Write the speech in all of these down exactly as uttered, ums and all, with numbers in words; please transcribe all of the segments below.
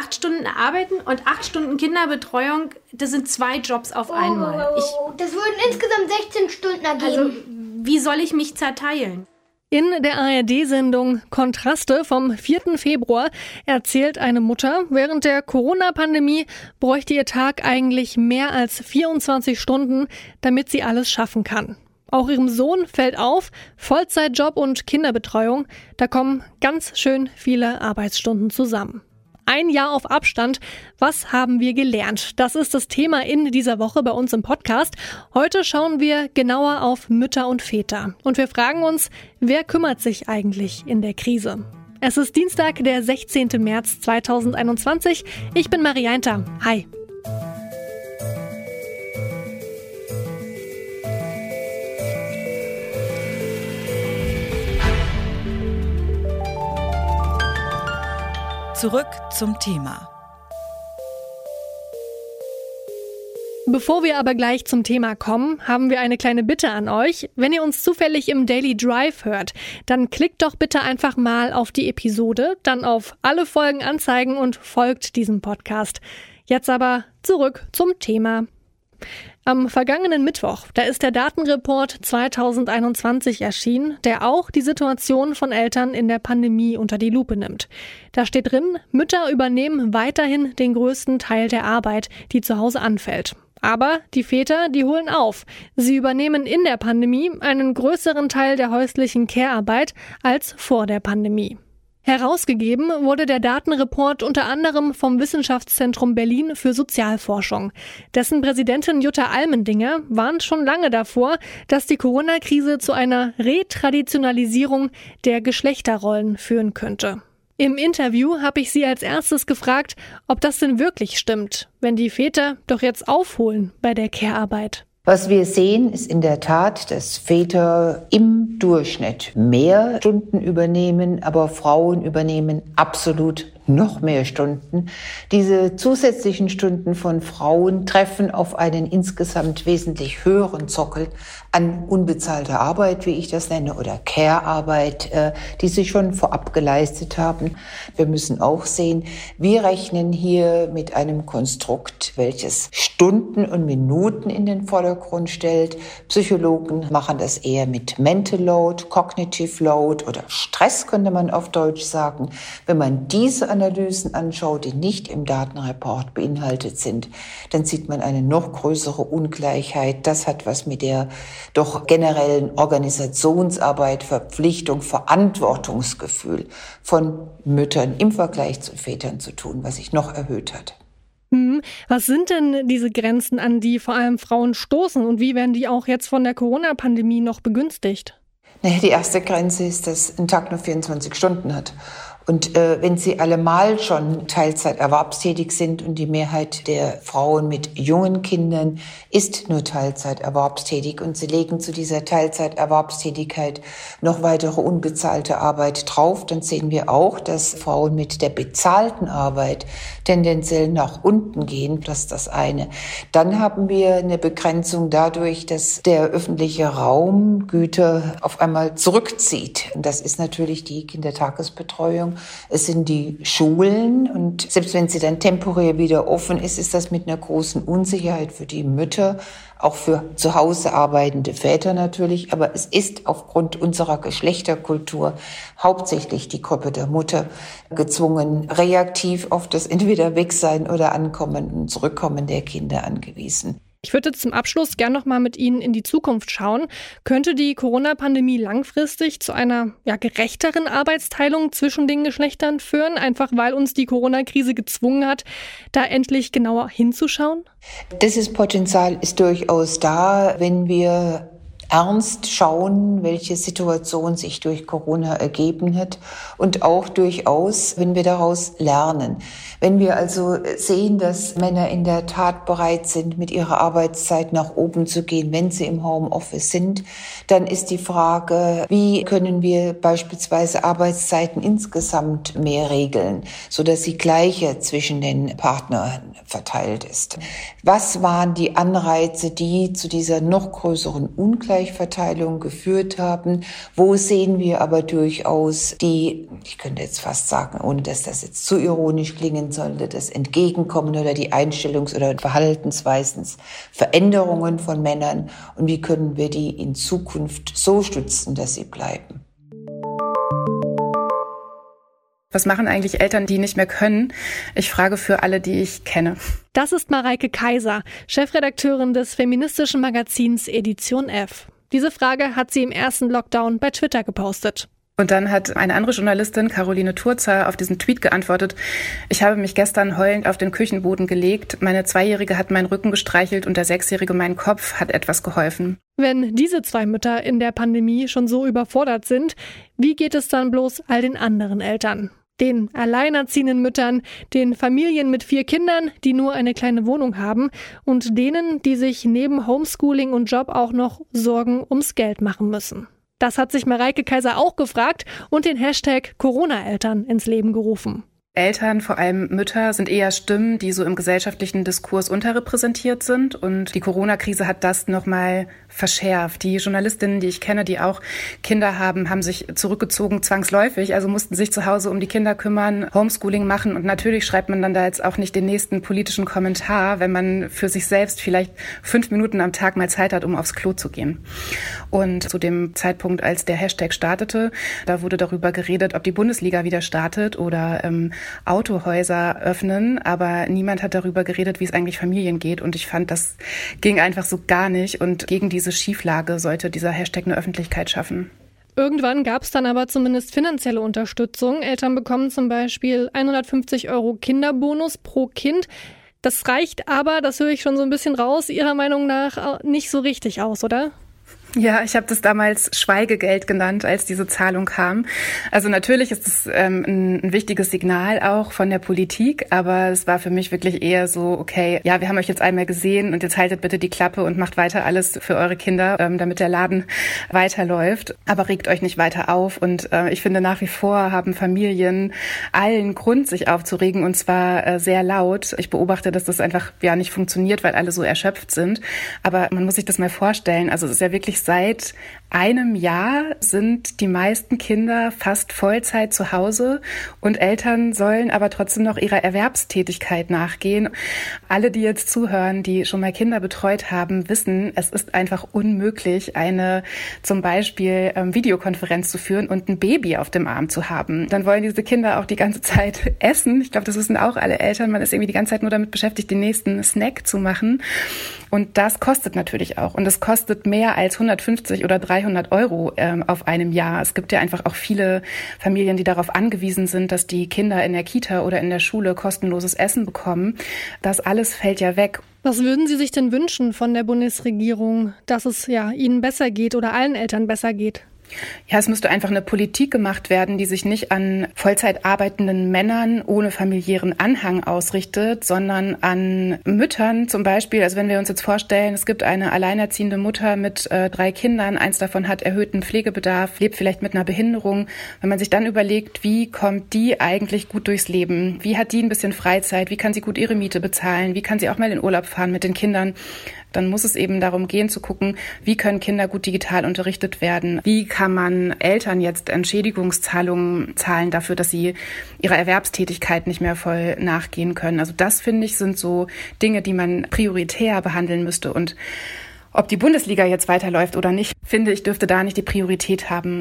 acht Stunden arbeiten und acht Stunden Kinderbetreuung, das sind zwei Jobs auf einmal. Ich, das würden insgesamt sechzehn Stunden ergeben. Also, wie soll ich mich zerteilen? In der A R D-Sendung Kontraste vom vierten Februar erzählt eine Mutter, während der Corona-Pandemie bräuchte ihr Tag eigentlich mehr als vierundzwanzig Stunden, damit sie alles schaffen kann. Auch ihrem Sohn fällt auf, Vollzeitjob und Kinderbetreuung, da kommen ganz schön viele Arbeitsstunden zusammen. Ein Jahr auf Abstand. Was haben wir gelernt? Das ist das Thema in dieser Woche bei uns im Podcast. Heute schauen wir genauer auf Mütter und Väter. Und wir fragen uns, wer kümmert sich eigentlich in der Krise? Es ist Dienstag, der sechzehnten März zweitausendeinundzwanzig. Ich bin Marianta. Hi. Zurück zum Thema. Bevor wir aber gleich zum Thema kommen, haben wir eine kleine Bitte an euch. Wenn ihr uns zufällig im Daily Drive hört, dann klickt doch bitte einfach mal auf die Episode, dann auf alle Folgen anzeigen und folgt diesem Podcast. Jetzt aber zurück zum Thema. Am vergangenen Mittwoch, da ist der Datenreport zweitausendeinundzwanzig erschienen, der auch die Situation von Eltern in der Pandemie unter die Lupe nimmt. Da steht drin, Mütter übernehmen weiterhin den größten Teil der Arbeit, die zu Hause anfällt. Aber die Väter, die holen auf. Sie übernehmen in der Pandemie einen größeren Teil der häuslichen Care-Arbeit als vor der Pandemie. Herausgegeben wurde der Datenreport unter anderem vom Wissenschaftszentrum Berlin für Sozialforschung. Dessen Präsidentin Jutta Almendinger warnt schon lange davor, dass die Corona-Krise zu einer Retraditionalisierung der Geschlechterrollen führen könnte. Im Interview habe ich sie als erstes gefragt, ob das denn wirklich stimmt, wenn die Väter doch jetzt aufholen bei der Care-Arbeit. Was wir sehen, ist in der Tat, dass Väter im Durchschnitt mehr Stunden übernehmen, aber Frauen übernehmen absolut noch mehr Stunden. Diese zusätzlichen Stunden von Frauen treffen auf einen insgesamt wesentlich höheren Sockel an unbezahlter Arbeit, wie ich das nenne, oder Care-Arbeit, die sie schon vorab geleistet haben. Wir müssen auch sehen, wir rechnen hier mit einem Konstrukt, welches Stunden und Minuten in den Vordergrund stellt. Psychologen machen das eher mit Mental Load, Cognitive Load oder Stress, könnte man auf Deutsch sagen. Wenn man diese Analysen anschaut, die nicht im Datenreport beinhaltet sind, dann sieht man eine noch größere Ungleichheit. Das hat was mit der doch generellen Organisationsarbeit, Verpflichtung, Verantwortungsgefühl von Müttern im Vergleich zu Vätern zu tun, was sich noch erhöht hat. Hm, was sind denn diese Grenzen, an die vor allem Frauen stoßen und wie werden die auch jetzt von der Corona-Pandemie noch begünstigt? Naja, die erste Grenze ist, dass ein Tag nur vierundzwanzig Stunden hat. Und äh, wenn sie allemal schon Teilzeit erwerbstätig sind und die Mehrheit der Frauen mit jungen Kindern ist nur Teilzeit erwerbstätig und sie legen zu dieser Teilzeit Erwerbstätigkeit noch weitere unbezahlte Arbeit drauf, dann sehen wir auch, dass Frauen mit der bezahlten Arbeit tendenziell nach unten gehen. Das ist das eine. Dann haben wir eine Begrenzung dadurch, dass der öffentliche Raum Güter auf einmal zurückzieht. Und das ist natürlich die Kindertagesbetreuung. Es sind die Schulen und selbst wenn sie dann temporär wieder offen ist, ist das mit einer großen Unsicherheit für die Mütter, auch für zu Hause arbeitende Väter natürlich. Aber es ist aufgrund unserer Geschlechterkultur hauptsächlich die Gruppe der Mutter gezwungen, reaktiv auf das entweder Wegsein oder Ankommen und Zurückkommen der Kinder angewiesen. Ich würde zum Abschluss gerne noch mal mit Ihnen in die Zukunft schauen. Könnte die Corona-Pandemie langfristig zu einer ja, gerechteren Arbeitsteilung zwischen den Geschlechtern führen, einfach weil uns die Corona-Krise gezwungen hat, da endlich genauer hinzuschauen? Dieses Potenzial ist durchaus da, wenn wir ernst schauen, welche Situation sich durch Corona ergeben hat und auch durchaus, wenn wir daraus lernen. Wenn wir also sehen, dass Männer in der Tat bereit sind, mit ihrer Arbeitszeit nach oben zu gehen, wenn sie im Homeoffice sind, dann ist die Frage, wie können wir beispielsweise Arbeitszeiten insgesamt mehr regeln, sodass sie gleicher zwischen den Partnern verteilt ist. Was waren die Anreize, die zu dieser noch größeren Ungleichheit Ungleichverteilung geführt haben. Wo sehen wir aber durchaus die, ich könnte jetzt fast sagen, ohne dass das jetzt zu ironisch klingen sollte, das Entgegenkommen oder die Einstellungs- oder Verhaltensweisen, Veränderungen von Männern und wie können wir die in Zukunft so stützen, dass sie bleiben. Was machen eigentlich Eltern, die nicht mehr können? Ich frage für alle, die ich kenne. Das ist Mareike Kaiser, Chefredakteurin des feministischen Magazins Edition F. Diese Frage hat sie im ersten Lockdown bei Twitter gepostet. Und dann hat eine andere Journalistin, Caroline Turzer, auf diesen Tweet geantwortet: Ich habe mich gestern heulend auf den Küchenboden gelegt. Meine Zweijährige hat meinen Rücken gestreichelt und der Sechsjährige meinen Kopf. Hat etwas geholfen. Wenn diese zwei Mütter in der Pandemie schon so überfordert sind, wie geht es dann bloß all den anderen Eltern? Den alleinerziehenden Müttern, den Familien mit vier Kindern, die nur eine kleine Wohnung haben und denen, die sich neben Homeschooling und Job auch noch Sorgen ums Geld machen müssen. Das hat sich Mareike Kaiser auch gefragt und den Hashtag Corona-Eltern ins Leben gerufen. Eltern, vor allem Mütter, sind eher Stimmen, die so im gesellschaftlichen Diskurs unterrepräsentiert sind. Und die Corona-Krise hat das nochmal verschärft. Die Journalistinnen, die ich kenne, die auch Kinder haben, haben sich zurückgezogen zwangsläufig, also mussten sich zu Hause um die Kinder kümmern, Homeschooling machen. Und natürlich schreibt man dann da jetzt auch nicht den nächsten politischen Kommentar, wenn man für sich selbst vielleicht fünf Minuten am Tag mal Zeit hat, um aufs Klo zu gehen. Und zu dem Zeitpunkt, als der Hashtag startete, da wurde darüber geredet, ob die Bundesliga wieder startet oder ähm, Autohäuser öffnen, aber niemand hat darüber geredet, wie es eigentlich Familien geht. Und ich fand, das ging einfach so gar nicht. Und gegen diese Schieflage sollte dieser Hashtag eine Öffentlichkeit schaffen. Irgendwann gab es dann aber zumindest finanzielle Unterstützung. Eltern bekommen zum Beispiel hundertfünfzig Euro Kinderbonus pro Kind. Das reicht aber, das höre ich schon so ein bisschen raus, Ihrer Meinung nach nicht so richtig aus, oder? Ja, ich habe das damals Schweigegeld genannt, als diese Zahlung kam. Also natürlich ist es ähm, ein, ein wichtiges Signal auch von der Politik, aber es war für mich wirklich eher so, okay, ja, wir haben euch jetzt einmal gesehen und jetzt haltet bitte die Klappe und macht weiter alles für eure Kinder, ähm, damit der Laden weiterläuft. Aber regt euch nicht weiter auf. Und äh, ich finde, nach wie vor haben Familien allen Grund, sich aufzuregen, und zwar äh, sehr laut. Ich beobachte, dass das einfach ja nicht funktioniert, weil alle so erschöpft sind. Aber man muss sich das mal vorstellen. Also es ist ja wirklich seit einem Jahr sind die meisten Kinder fast Vollzeit zu Hause und Eltern sollen aber trotzdem noch ihrer Erwerbstätigkeit nachgehen. Alle, die jetzt zuhören, die schon mal Kinder betreut haben, wissen, es ist einfach unmöglich, eine zum Beispiel ähm, Videokonferenz zu führen und ein Baby auf dem Arm zu haben. Dann wollen diese Kinder auch die ganze Zeit essen. Ich glaube, das wissen auch alle Eltern. Man ist irgendwie die ganze Zeit nur damit beschäftigt, den nächsten Snack zu machen. Und das kostet natürlich auch. Und es kostet mehr als hundertfünfzig oder dreihundert Euro ähm, auf einem Jahr. Es gibt ja einfach auch viele Familien, die darauf angewiesen sind, dass die Kinder in der Kita oder in der Schule kostenloses Essen bekommen. Das alles fällt ja weg. Was würden Sie sich denn wünschen von der Bundesregierung, dass es ja Ihnen besser geht oder allen Eltern besser geht? Ja, es müsste einfach eine Politik gemacht werden, die sich nicht an Vollzeit arbeitenden Männern ohne familiären Anhang ausrichtet, sondern an Müttern zum Beispiel. Also wenn wir uns jetzt vorstellen, es gibt eine alleinerziehende Mutter mit äh, drei Kindern, eins davon hat erhöhten Pflegebedarf, lebt vielleicht mit einer Behinderung. Wenn man sich dann überlegt, wie kommt die eigentlich gut durchs Leben? Wie hat die ein bisschen Freizeit? Wie kann sie gut ihre Miete bezahlen? Wie kann sie auch mal in Urlaub fahren mit den Kindern? Dann muss es eben darum gehen zu gucken, wie können Kinder gut digital unterrichtet werden? Wie kann man Eltern jetzt Entschädigungszahlungen zahlen dafür, dass sie ihrer Erwerbstätigkeit nicht mehr voll nachgehen können? Also das, finde ich, sind so Dinge, die man prioritär behandeln müsste. Und ob die Bundesliga jetzt weiterläuft oder nicht, finde ich, dürfte da nicht die Priorität haben.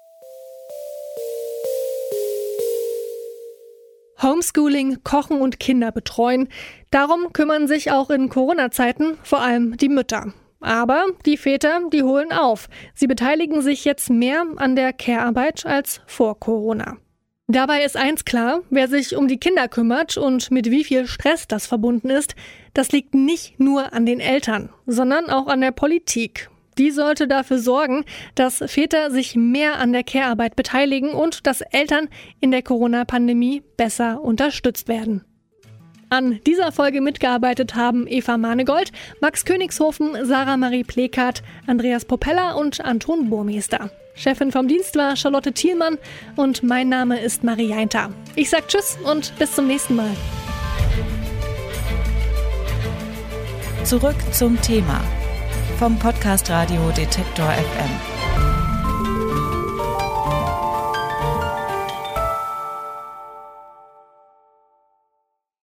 Homeschooling, Kochen und Kinder betreuen. Darum kümmern sich auch in Corona-Zeiten vor allem die Mütter. Aber die Väter, die holen auf. Sie beteiligen sich jetzt mehr an der Care-Arbeit als vor Corona. Dabei ist eins klar, wer sich um die Kinder kümmert und mit wie viel Stress das verbunden ist, das liegt nicht nur an den Eltern, sondern auch an der Politik. Die sollte dafür sorgen, dass Väter sich mehr an der Care-Arbeit beteiligen und dass Eltern in der Corona-Pandemie besser unterstützt werden. An dieser Folge mitgearbeitet haben Eva Manegold, Max Königshofen, Sarah Marie Plekat, Andreas Popella und Anton Burmester. Chefin vom Dienst war Charlotte Thielmann und mein Name ist Marie Jainter. Ich sag Tschüss und bis zum nächsten Mal. Zurück zum Thema vom Podcast Radio Detektor F M.